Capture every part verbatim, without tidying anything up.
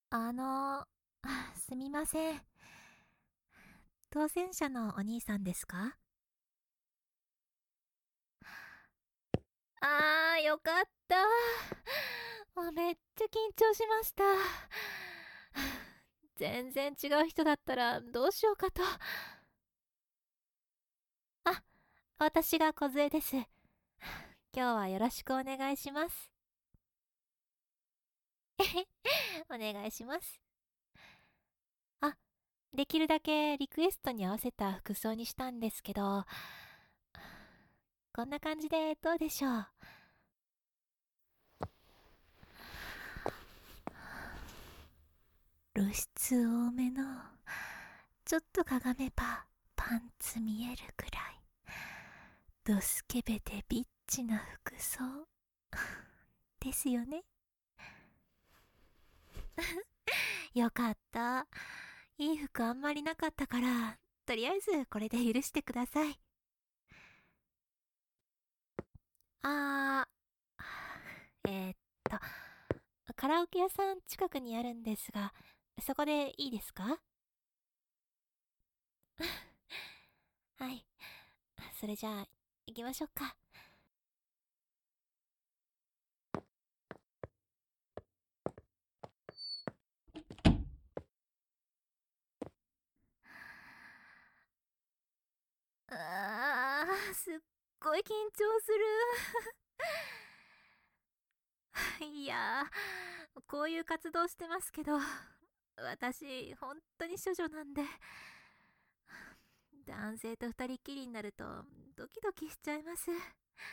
あの、すみません。当選者のお兄さんですか？あー、よかった。もうめっちゃ緊張しました。全然違う人だったらどうしようかと。あ、私が梢です。今日はよろしくお願いします。お願いします。あ、できるだけリクエストに合わせた服装にしたんですけど、こんな感じでどうでしょう？露出多めの、ちょっとかがめばパンツ見えるくらい、ドスケベでビッチな服装ですよね。よかった。いい服あんまりなかったから、とりあえずこれで許してください。あー、えー、っと、カラオケ屋さん近くにあるんですが、そこでいいですか？はい。それじゃあ、行きましょうか。あー、すっごい緊張する。いやー、こういう活動してますけど、私、本当に処女なんで、男性と二人きりになると、ドキドキしちゃいます。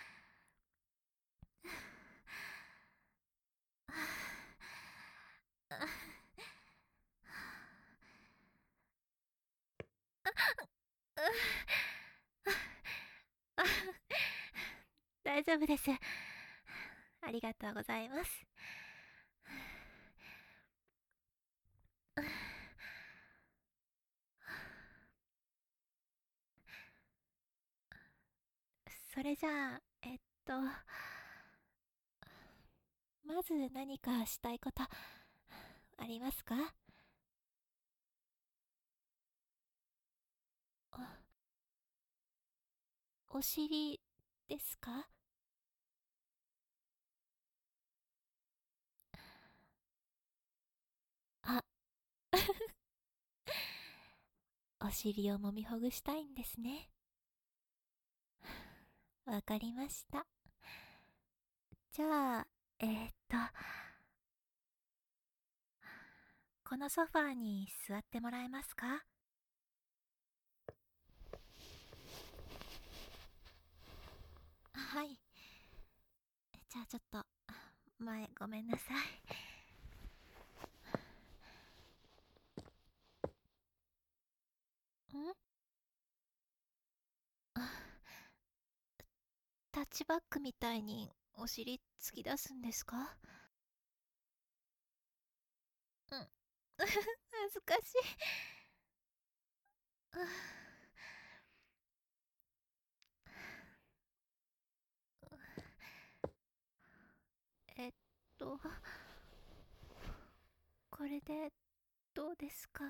大丈夫です。ありがとうございます。それじゃあ、えっと、まず何かしたいことありますか？お、お尻ですか？あ、お尻を揉みほぐしたいんですね。わかりました。じゃあ、えーっと、このソファーに座ってもらえますか？はい。じゃあちょっと、前ごめんなさい。んタッチバックみたいにお尻突き出すんですか？うん。恥ずかしい。えっと、これでどうですか？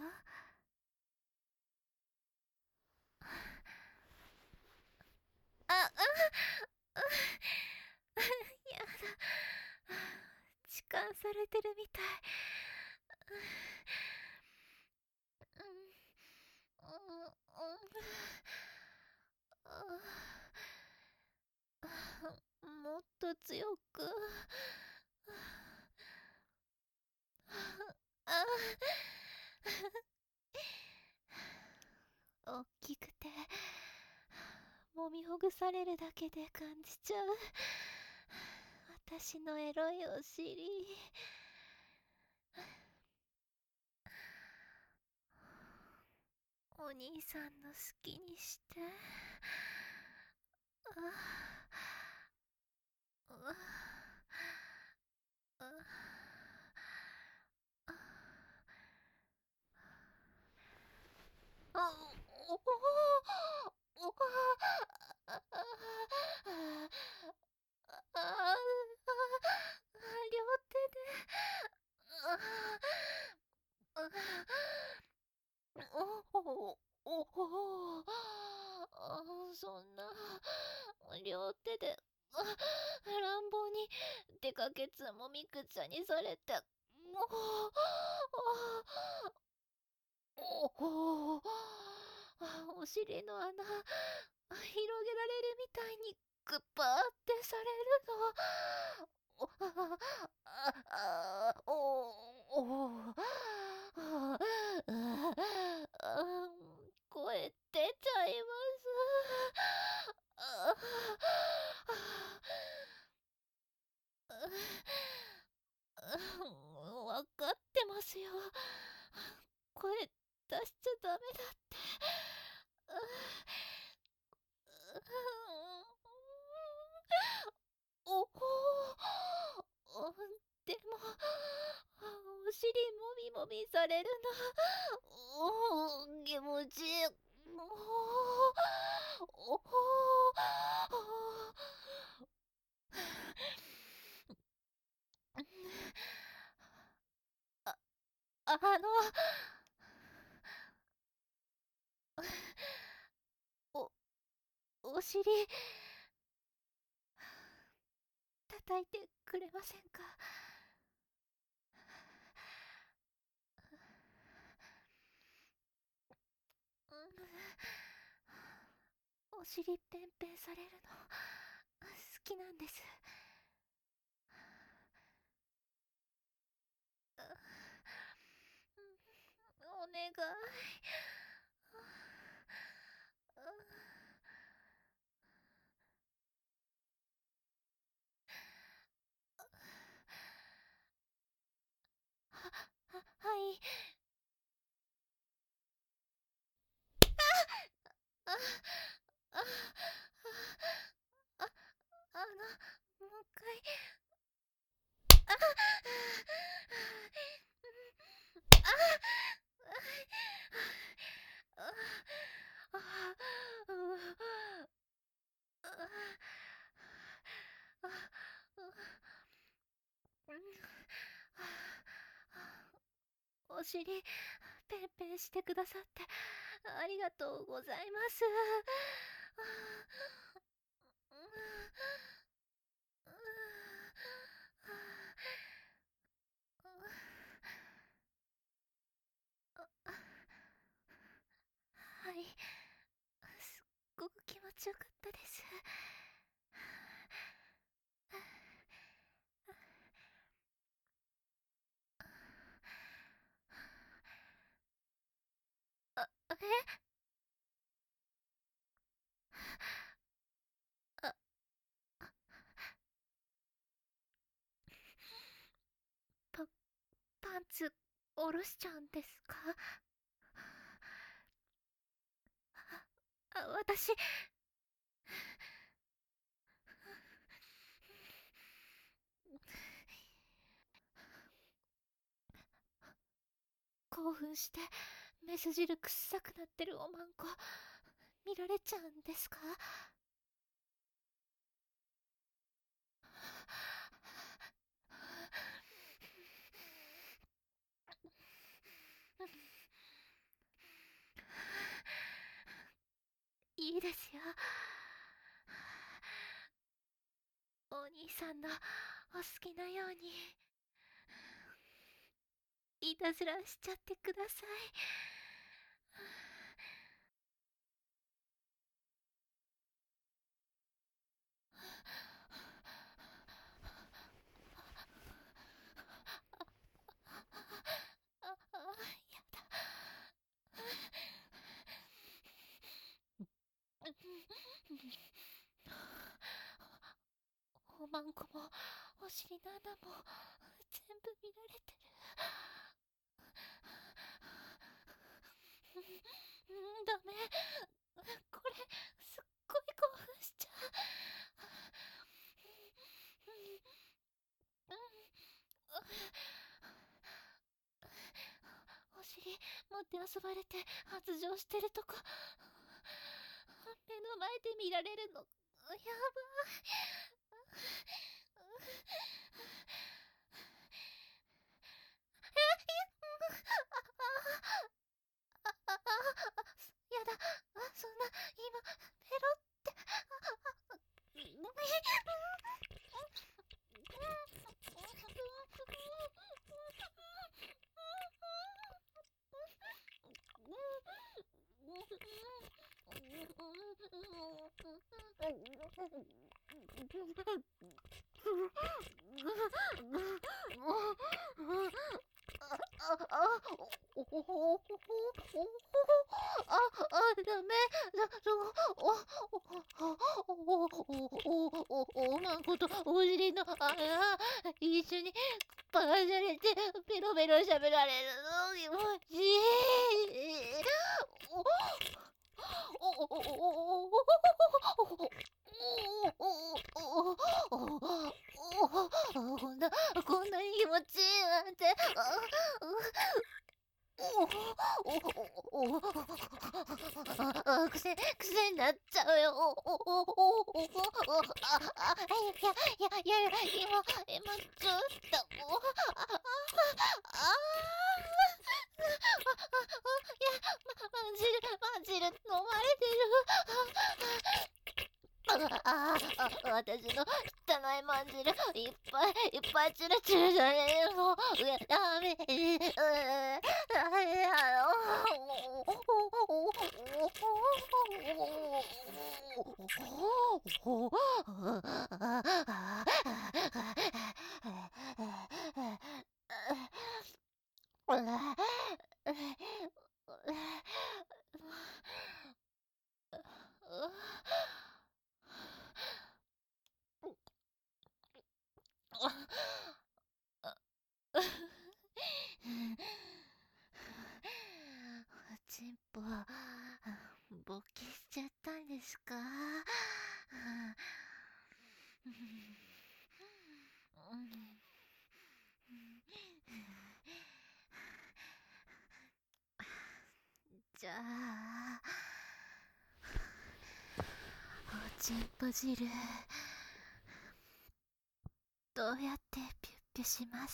あ、うん、やだ。痴漢されてるみたい。うん、うん、うん、うん、もっと強く。あ、大きくて、揉みほぐされるだけで感じちゃう。私のエロいお尻。お兄さんの好きにして。ああああおおおああ両手で。 おおおお、あ、そんな両手であ乱暴に手かけつもみくちゃにされて、もうおお、お尻の穴広げられるみたいにグッパーってされるの。おあああおおああ声出ちゃいます。あわかってますよ。声出しちゃダメだって。おおでもお尻もみもみされるのお気持ちいい。おおああのおお尻叩いてくれませんか？お尻ペンペンされるの好きなんです。お願い。は、は、はい。あ、あ、あ、あ、あの、もう一回。あ、あ、あ、お尻ペンペンしてくださってありがとうございます。はい、すっごく気持ちよかったです。あ、えあ、パ、パンツ下ろしちゃうんですか？あ、私興奮してメス汁臭くなってるおまんこ見られちゃうんですか？いいですよ。お兄さんのお好きなようにいたずらしちゃってください。ああ、やだ。おまんこもお尻の穴も全部見られてる。うん、ダメ。これすっごい興奮しちゃう。お尻持って遊ばれて発情してるとこ目の前で見られるのやばそんな、今、ペロって、ごめん。あ、あ、お、お、お、お、お、あ、あ、ダメ、だ、お、お、お、お、お、お、おまんこと、お尻の、あ、あ、一緒に、パラされて、ペロペロ喋られるの、気持ちいい。お、お、お、お、お、お、こんな、こんなに気持ちいいなんて。おおおお癖、癖になっちゃうよ。おおおおおおあ、あ、いや、いや、いや、今、今、ちょっと、もう、あ、あ、あ、いや、ま、マジル、マジル、飲まれてる。ああ、私の汚いまんじるいっぱいいっぱいチルチルされるの。うや、ダメ。うダメだよ。チンポ、勃起しちゃったんですか？じゃあ、おちんぽ汁、どうやってピュッピュします？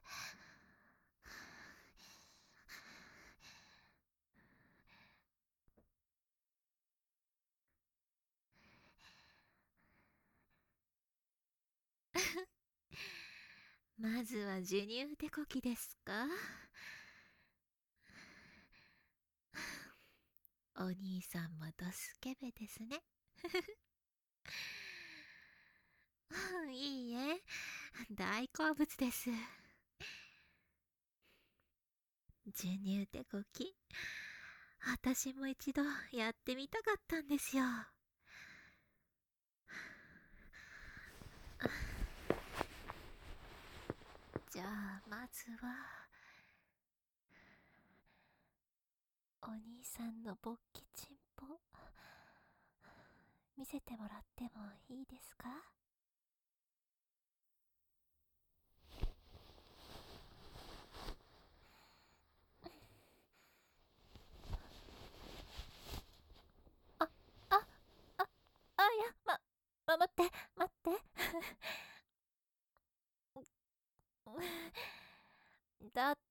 まずは授乳手こきですか？お兄さんもドスケベですね。いいえ、大好物です。授乳手こき、私も一度やってみたかったんですよ。じゃあまずはお兄さんの勃起チンポ見せてもらってもいいですか？あ、あ、あ、あ、いや、ま、ま、待って、待って。だって、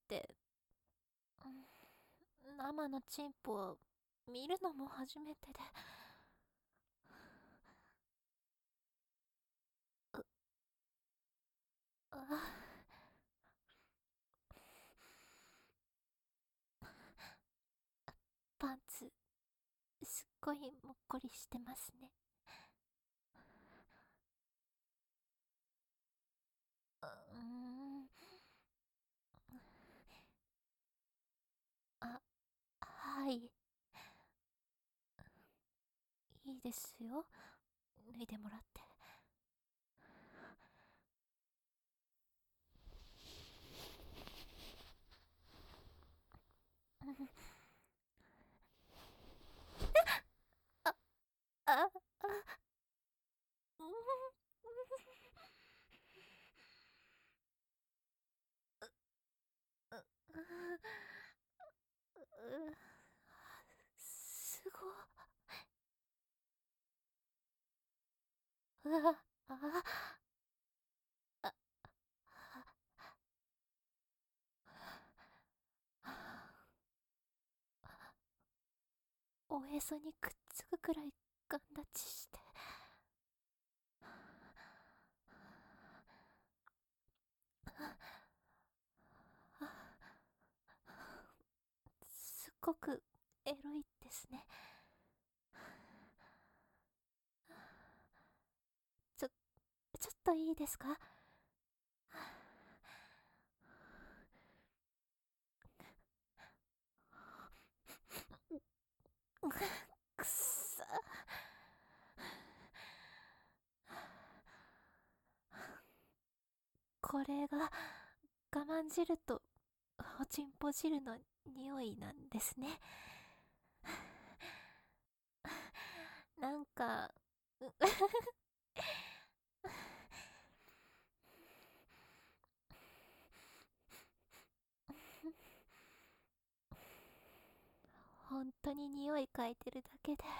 生のチンポを見るのも初めてで。あ、パンツ、すっごいもっこりしてますね。うーん。あ、はい。いいですよ。脱いでもらって。あ、あ、あ、うん。う、う、すごい。うわ、あ、あ、あ、 おへそにくっつくくらいガン立ちして、すっごくエロいですね。ちょ、ちょっといいですか？くっさ。これが我慢汁とおちんぽ汁の匂いなんですね。なんか、う本当に匂い嗅いでるだけで、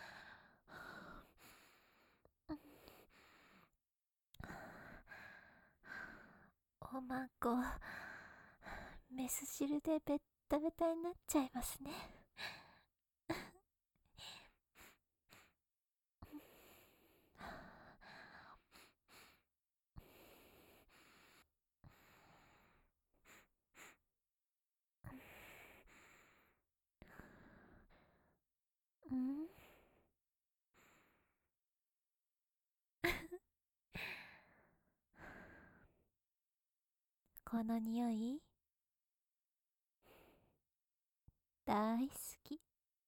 おまんこ、メス汁でベッタベタになっちゃいますね。んこの匂い大好き。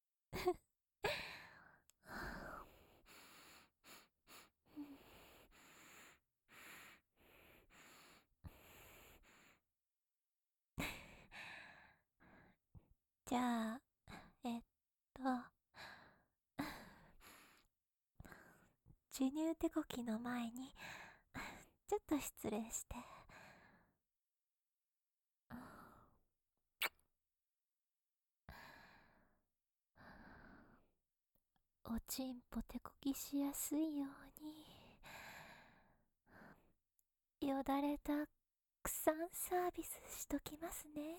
じゃあ、えっと、授乳手こきの前に、ちょっと失礼して。おちんぽ手こきしやすいように、よだれたくさんサービスしときますね。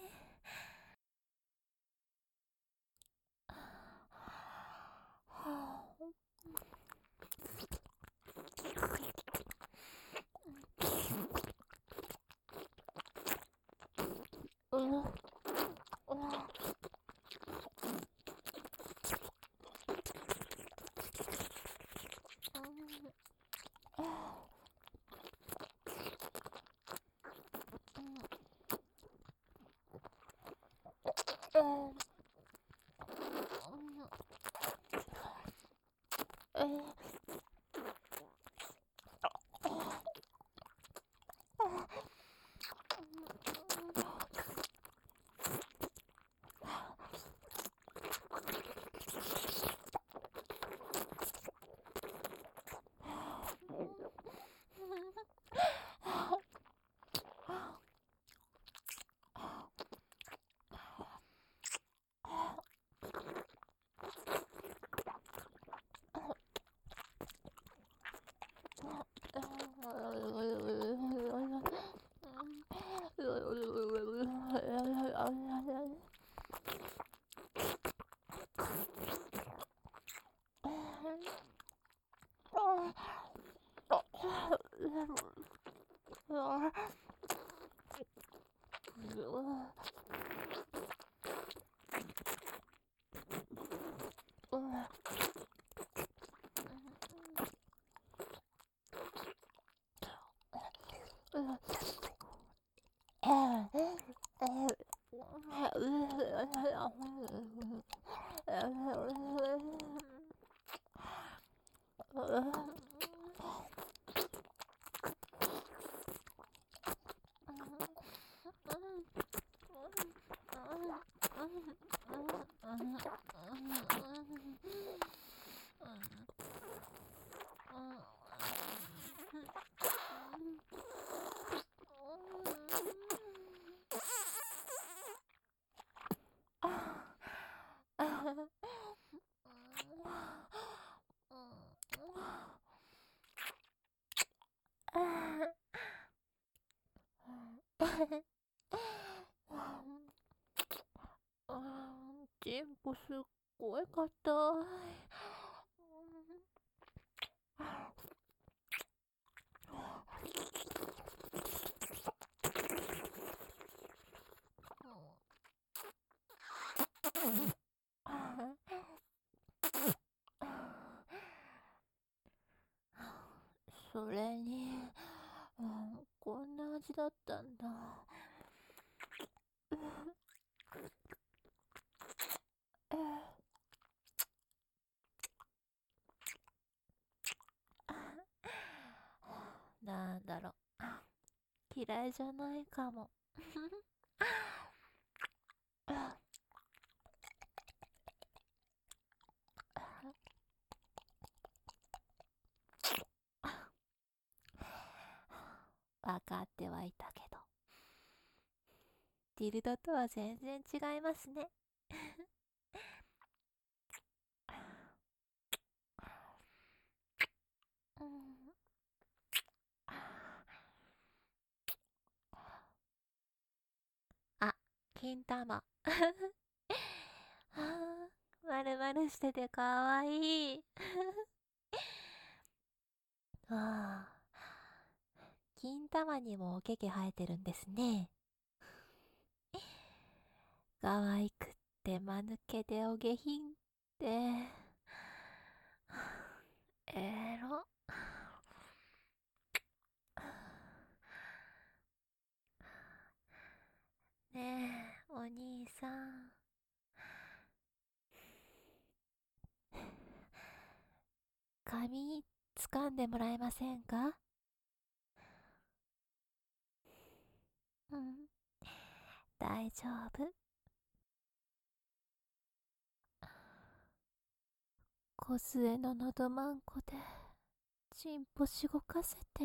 うん、うん、うん、うん、チンポすっ怖かった。それに、うん、こんな味だったんだ。なんだろう、嫌いじゃないかも。分かってはいたけど、ディルドとは全然違いますね。うん、あ、金玉。まるまるしててかわいい。ああ、金玉にもおけけ生えてるんですね。可愛くって間抜けでお下品って、エロ。ねえ、お兄さん。髪、掴んでもらえませんか？うん、大丈夫。小杖ののどまんこで、チンポしごかせて。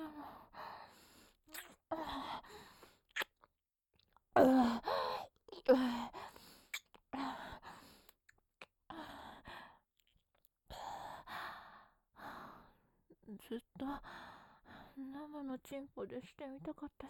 ずっと生のチンポでしてみたかったし、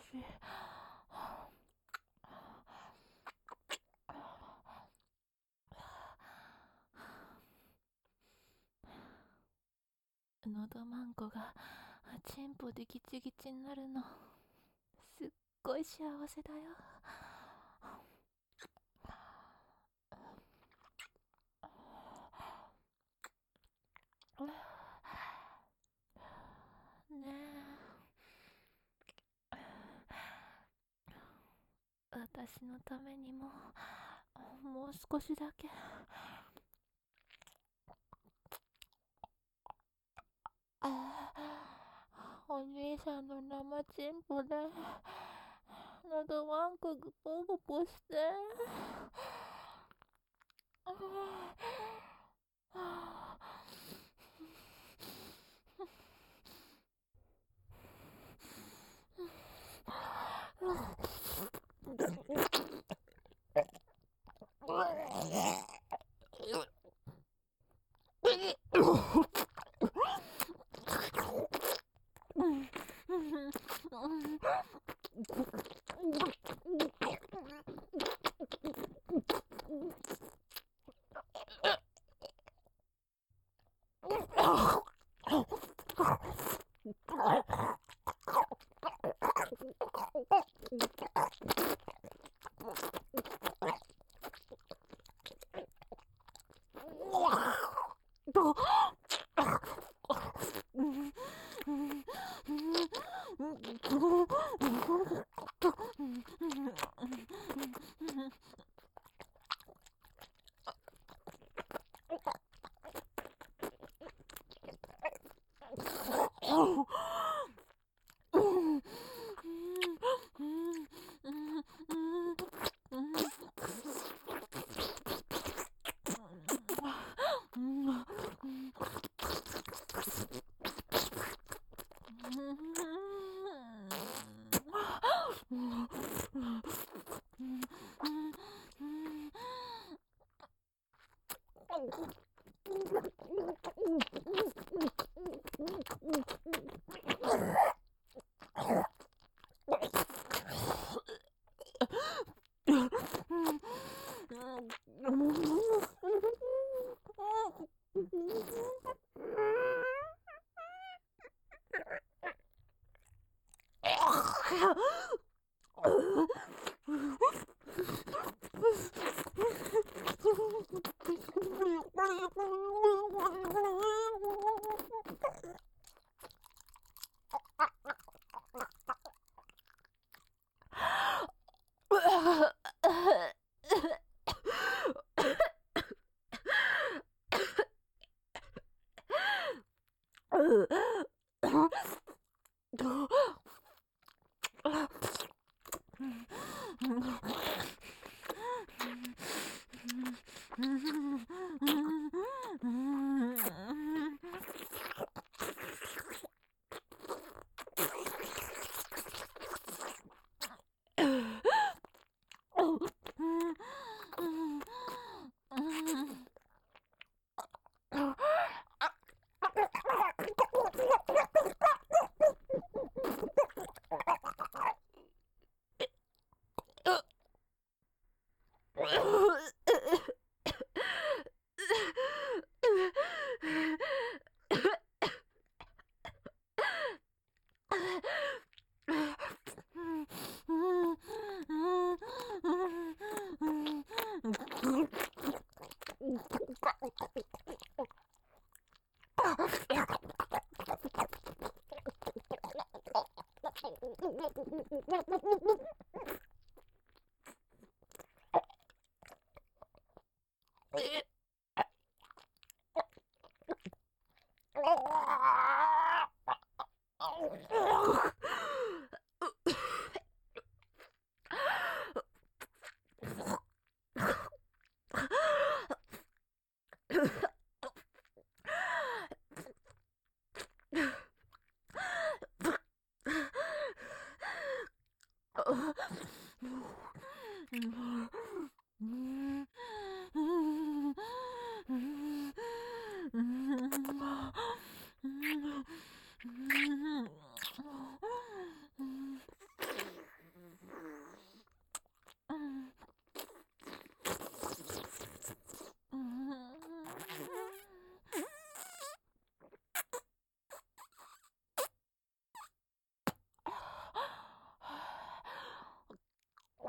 のどまんこがチンポでギチギチになるのすっごい幸せだよ。ねえ、私のためにももう少しだけ。ああ、お兄さんの生チンポでのどまんこがポポポして。ああ、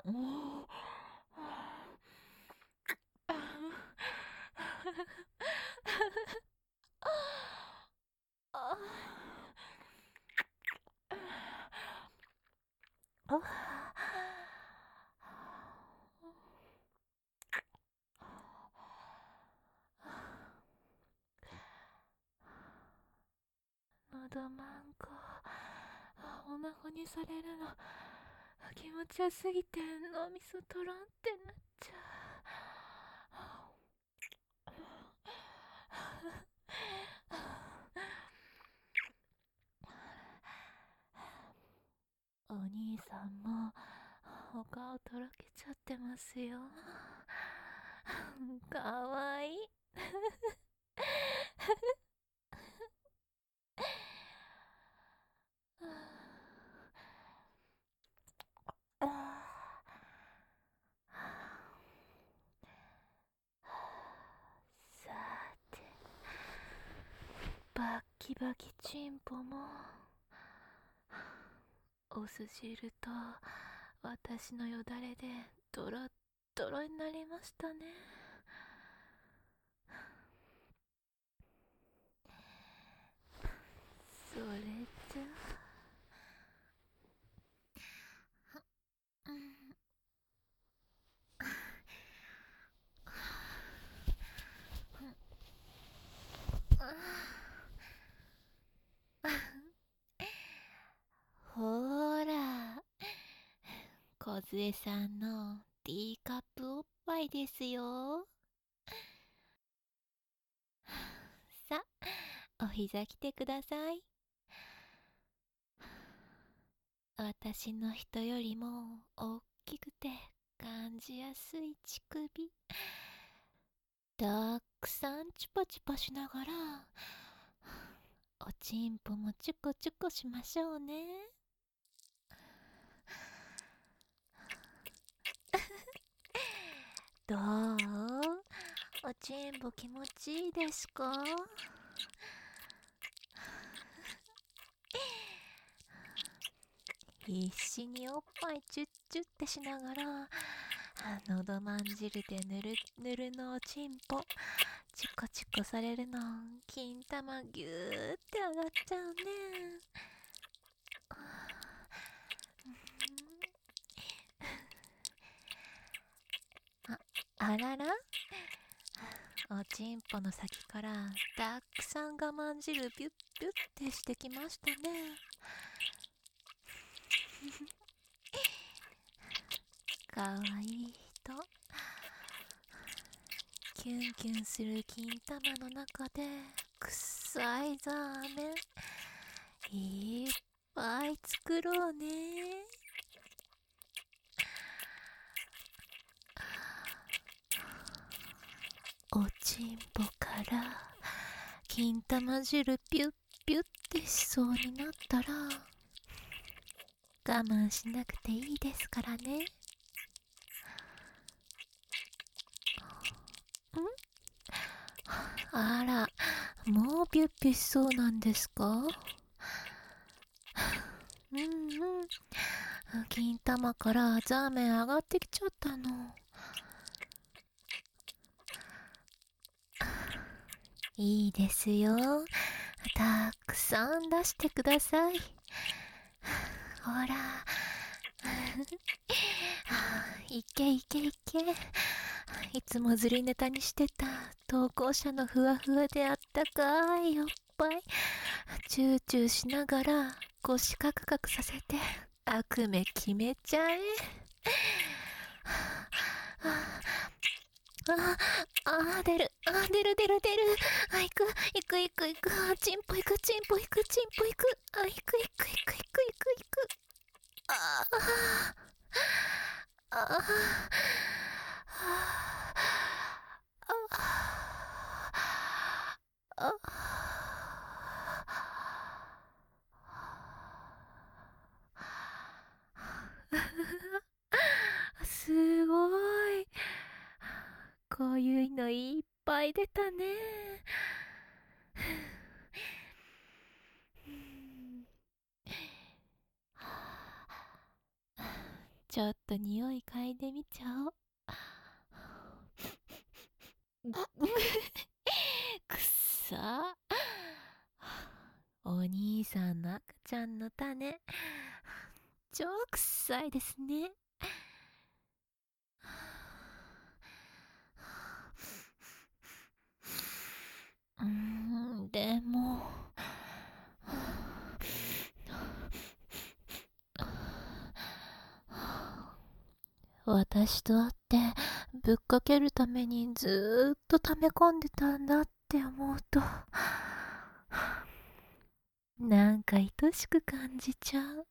おーあのどまんこおなほにされるの気持ちよすぎて脳みそとろんってなっちゃう。お兄さんもお顔とろけちゃってますよ。かわいい。さて、バッキバキチンポもお酢汁と私のよだれでドロッドロになりましたね。それじゃあ、うん、ほーら、小杖さんのティーカップおっぱいですよ。さ、お膝来てください。私の人よりも大きくて感じやすい乳首、たくさんチュパチュパしながらおちんぽもチュコチュコしましょうね。どう？おちんぽ気持ちいいですか？必死におっぱいチュッチュってしながらのどまん汁でぬるぬるのおちんぽチコチコされるの金玉ぎゅーって上がっちゃうね。あ、あらら、おちんぽの先からたくさん我慢汁ピュッピュッってしてきましたね。かわいい人、キュンキュンする金玉の中でくっさいザーメンいっぱい作ろうね。おちんぽから金玉汁ピュッピュッってしそうになったら我慢しなくていいですからね。ん？あら、もうピュッピュしそうなんですか？うんうん、金玉からザーメン上がってきちゃったの。いいですよ、たくさん出してください。ほらいけいけいけ、いつもずりネタにしてた投稿者のふわふわであったかいおっぱいチューチューしながら腰カクカクさせて悪夢決めちゃえ。ああ、出る、あ、出る出る出る、あ、行く行く行く行く、あ、チンポ行くチンポ行くチンポ行く、あ、行く行く行く行く行く行く、ああああすごい、こういうのいっぱい出たね。 ちょっと匂い嗅いでみちゃおう。くっさ。お兄さんの赤ちゃんの種、超くっさいですね。うーん、でも私と会ってぶっかけるためにずーっと溜め込んでたんだって思うと、なんか愛しく感じちゃう。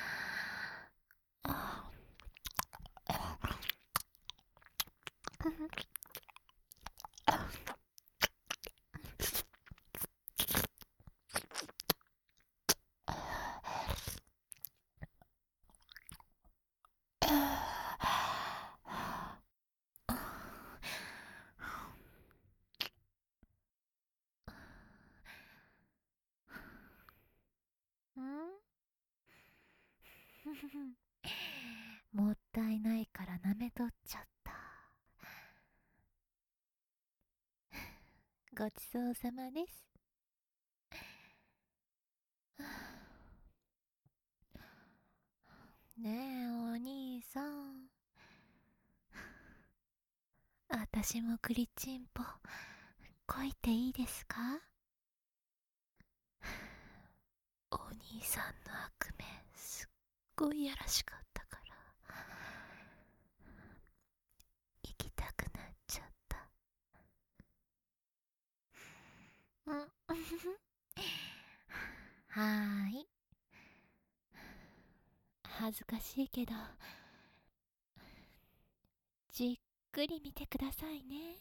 もったいないから舐めとっちゃった。ごちそうさまです。ねえお兄さん、あたしもクリチンポこいていいですか？お兄さんの悪夢すっごいやらしかったから行きたくなっちゃった。うんはーい、恥ずかしいけどじっくり見てくださいね。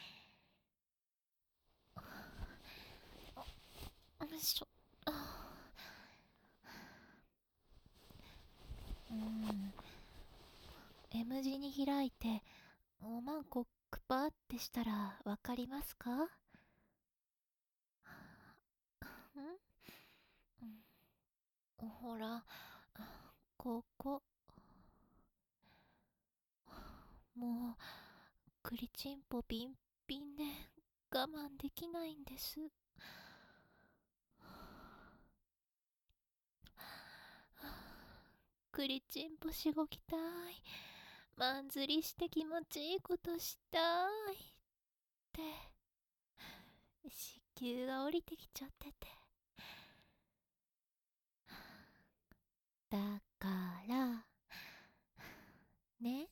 よいしょ。うん、 M 字に開いておまんこくぱってしたらわかりますか？ん、うん、ほらここ、もうクリチンポビンビンで我慢できないんです。クリチンポしごきたい、まんずりして気持ちいいことしたいって子宮が降りてきちゃってて、だからね、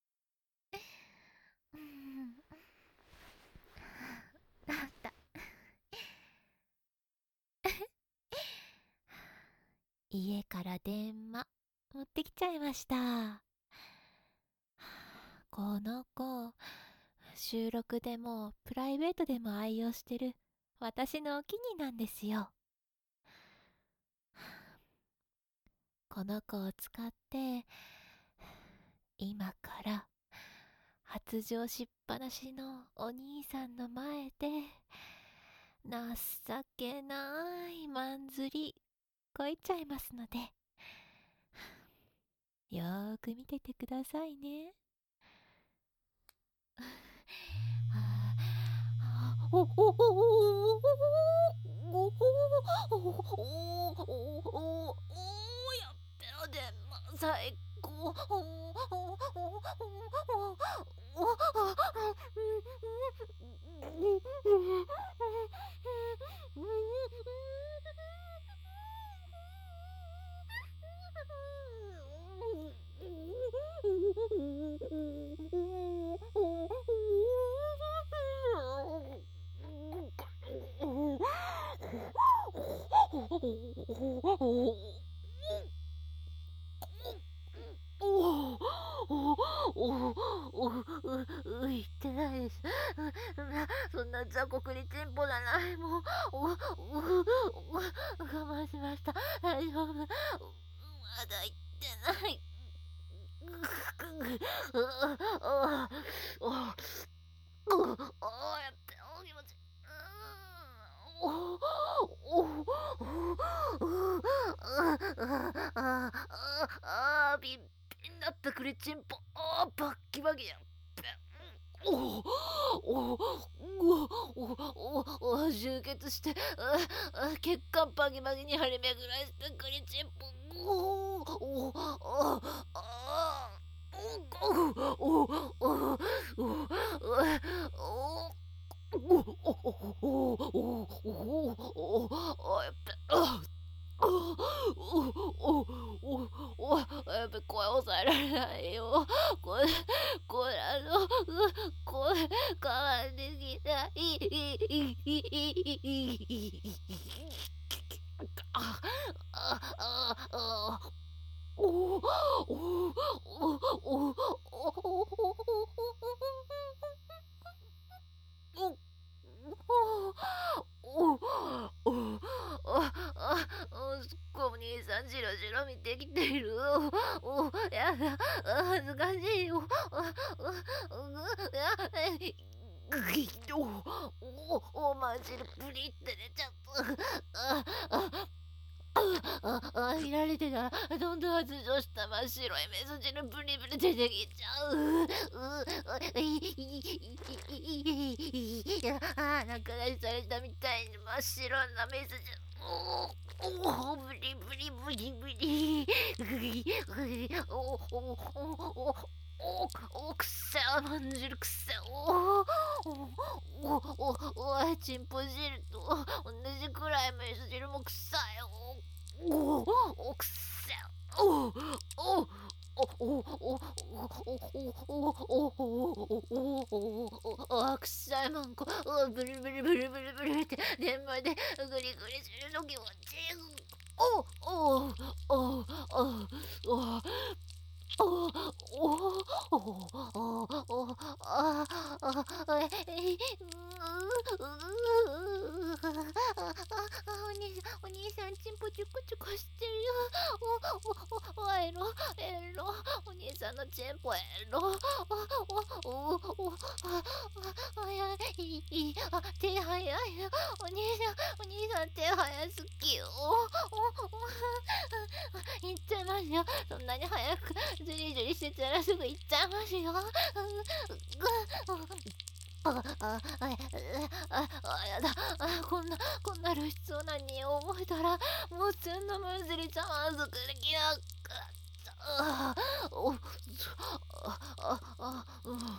うん、あった、家から電話持ってきちゃいました。この子、収録でもプライベートでも愛用してる私のお気に入りなんですよ。この子を使って今から発情しっぱなしのお兄さんの前で情けないまんずりこいちゃいますので、よーく見ててくださいね。おおおおおおおおおおやってろでま最高。おおういってないです。そんな雑魚クリチンポじゃない。もうおお我慢しました。大丈夫。まだ行ってない。ああ、ああ、やって、お気持ち。おおおおああああビンビンだったか。 くりちんぽ、あーバッキバキやん。おおおおおお充血して、ああ血管バキバキに張り巡らしてクリチンポ、おおおおああおおおおおおおおやっぱおおおおやっぱ声抑えられないよ。これこれあのこれ我慢できないああああおおおおおおおおああお兄さんじろじろ見てきている。おやだ恥ずかしいよ。おおマジでプリって出ちゃった。ああああ見られてたらどんどん発情した真っ白い目筋のブリブリ出てきちゃう。あ中出しされたみたいに真っ白な目筋。おおブリブリブリブリおおおおおくせえまんじるくせえおおおおおチンポ汁と同じくらい飯汁もくさいおおおくせえおおおおおおおおおおくさいまんこブリブリブリブリブリって電話でグリグリするの気持ちいいおおおおおおおおおおおああえお兄さんお兄さんチンポチュコチュコしてるよおおおエロエロお兄さんのチンポエロおおおおああやいいあ手早いよお兄さんお兄さん手早すぎよおおいっちゃいますよそんなに早くジュリジュリしてたらすぐ行っちゃいますよ。あ、あ、あ、あ、あ、やだ。あ、こんな、こんな露出そうなに覚えたら、もうすんのむずりちゃまずくできなかった。あ、お、あ、あ、あ、うん、あ、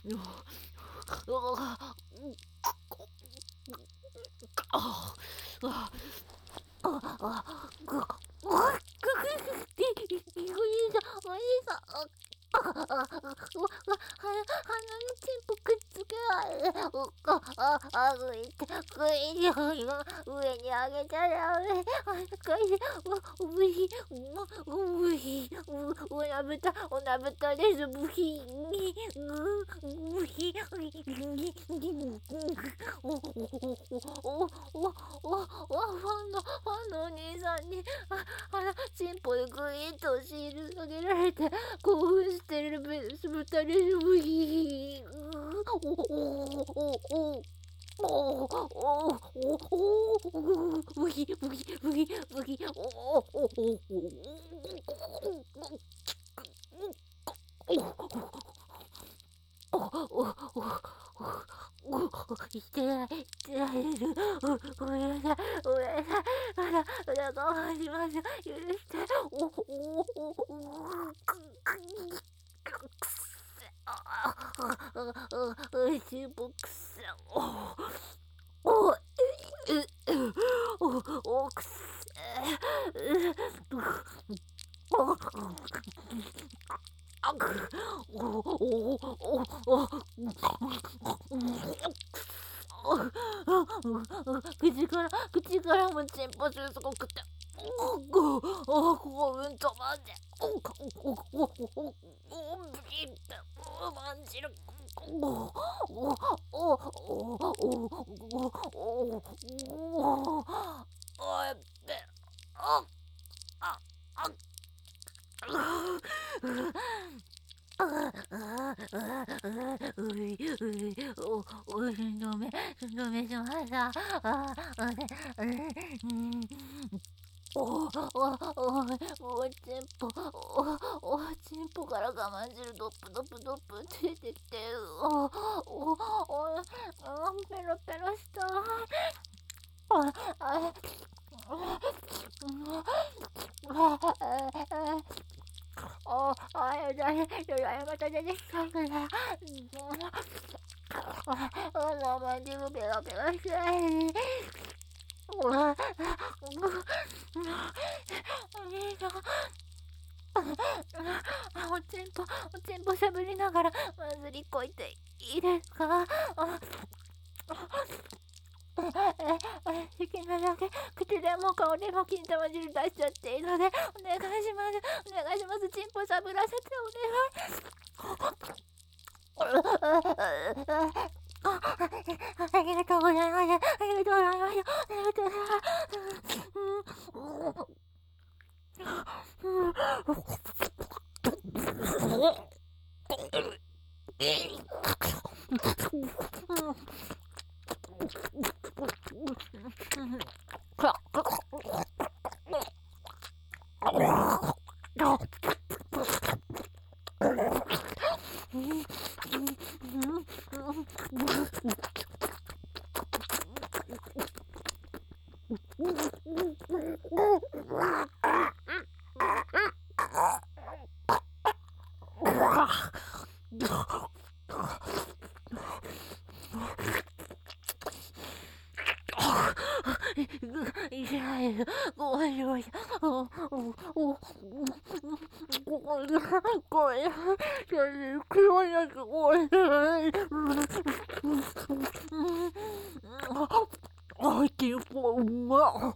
あ、あ、あ、あ、ぐ、ぐ、ぐ、ぐ、ぐ、ぐ、お兄さん、あ、あ、あ、鼻のチンポくっつけないで、あ、あ、あ、ぐいて、ぐいて、上に上げちゃダメ、あ、かいて、う、ぶひ、う、ぶひ、う、おなぶた、おなぶたです、ぶひ、に、ぐ、ぶひ、お、お、お、お、お、お、お、ファンの、ファンのお兄さんに、あ、あら、チンポでグイーッとシール上げられて、興奮してるべ、すぶたれるぶひ、お、お、お、お、おおおおブギブギブギブギおおおおおおしてないしてられるごめんなさいごめんなさいまだまだ我慢します許しておおおおシボクサおおおおくせおあくおおおお口から口からもチンポすすごくておお興奮止まんねおおおおおおブリッてまんじるおおおおおおおおおやっべあああういういおおしんどめしんどめしましたあうんおおおおおちんぽおおちんぽこから我慢汁ドップドップドップって出てきて、おおおおペロペロした。ああああやだやだやまた出てきたから。我慢汁ペロペロして。お兄さん、おちんぽおちんぽしゃぶりながらまずりこいていいですか？好きなだけ口でも香りも金玉汁出しちゃっていいのでお願いします。お願いします。ちんぽしゃぶらせてお願い。ありがとうございます。ありがとうございます。ありがとうございます。いけないです。ごめんなさい。おおおごめんなさい。ごめんなさい。ごめんなさい。ごめんなさい。あ、ちんぽうま。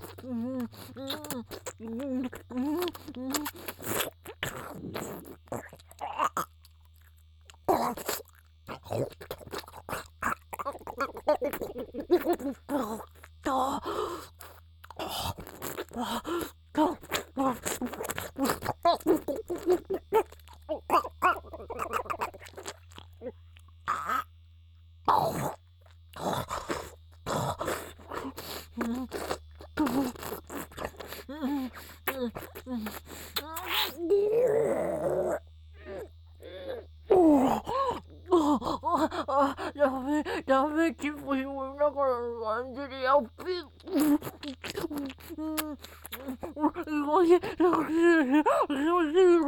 ダメ、ダメ、チンポしぼりながらのまんじりやっべ。おいしい、おいしい、おいしい。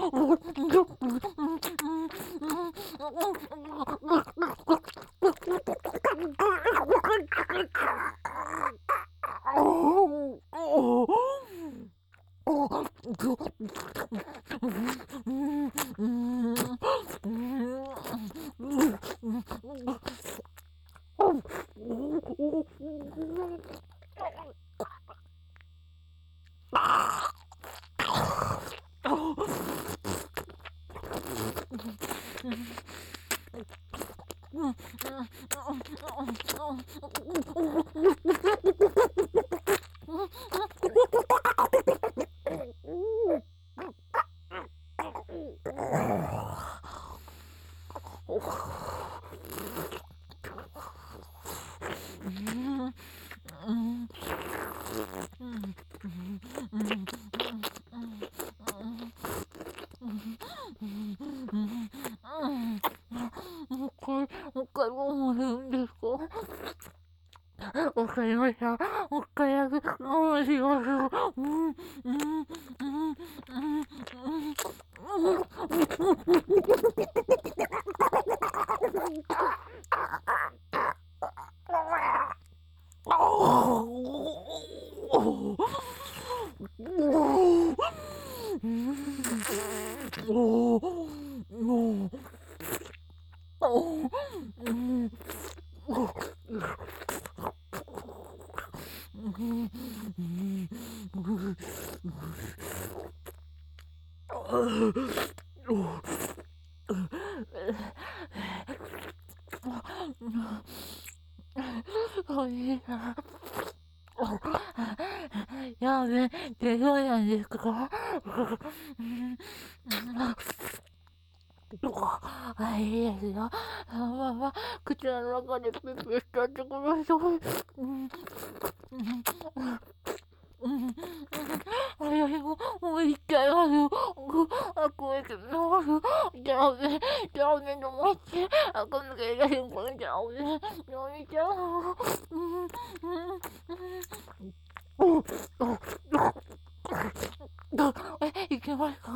これ、もう一回ご飯するんですか？わかりました。もう一回やる。我慢します。うん、うん、うん、うん、おいしいな。やべ、手どうなんですか？あ、いいですよ。そのまま口の中でピピしちゃってください。うんうん、私ももう行っちゃいますよ。あ、これ、長 Grabe, grabe naman. Ako nagigaling ko ng grabe. Grabe siya. Ikiwan ko.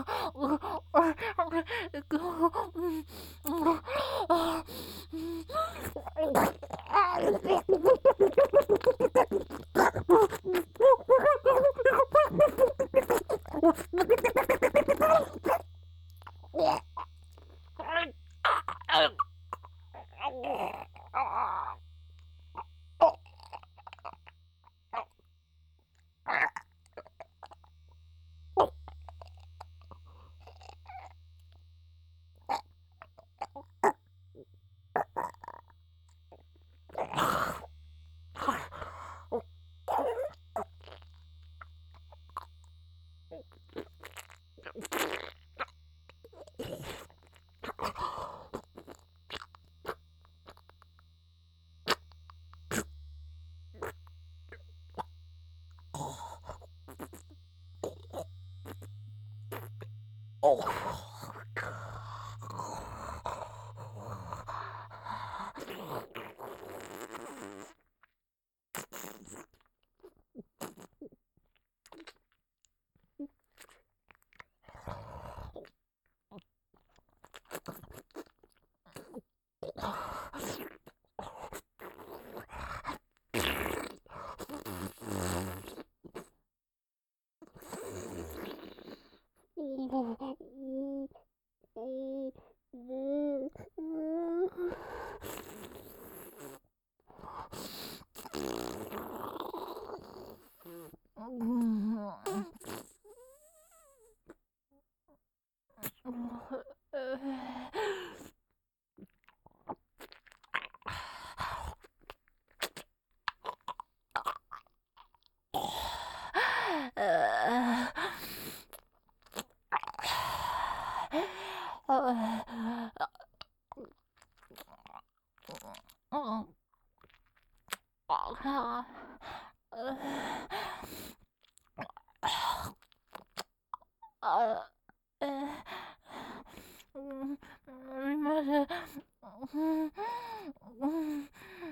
あ、えー、うん、すみません。うん、うん、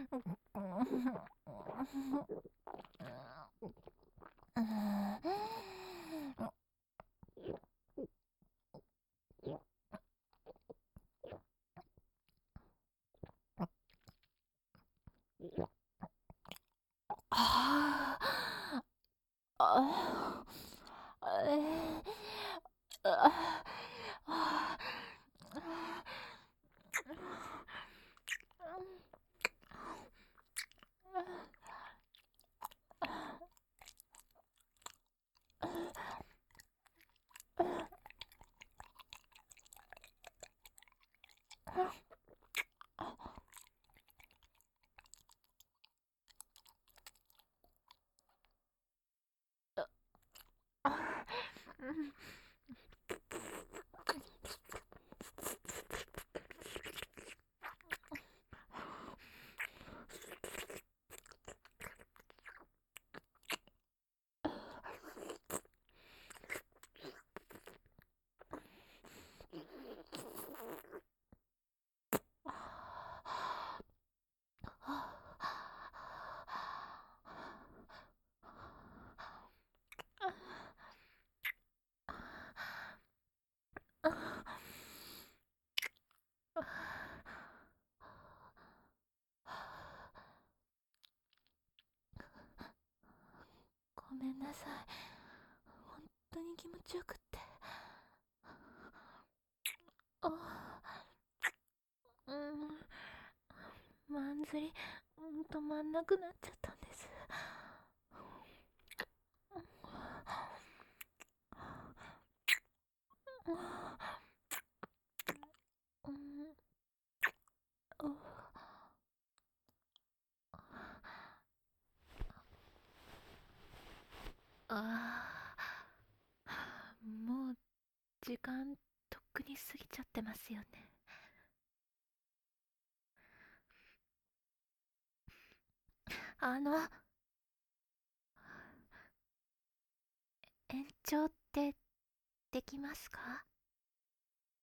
ああ、えー、ああ、ごめんなさい。本当に気持ちよくって。あ、うん、まんずり、うん、止まんなくなっちゃったんです。うん、おあー、もう時間とっくに過ぎちゃってますよね。あの、延長ってできますか？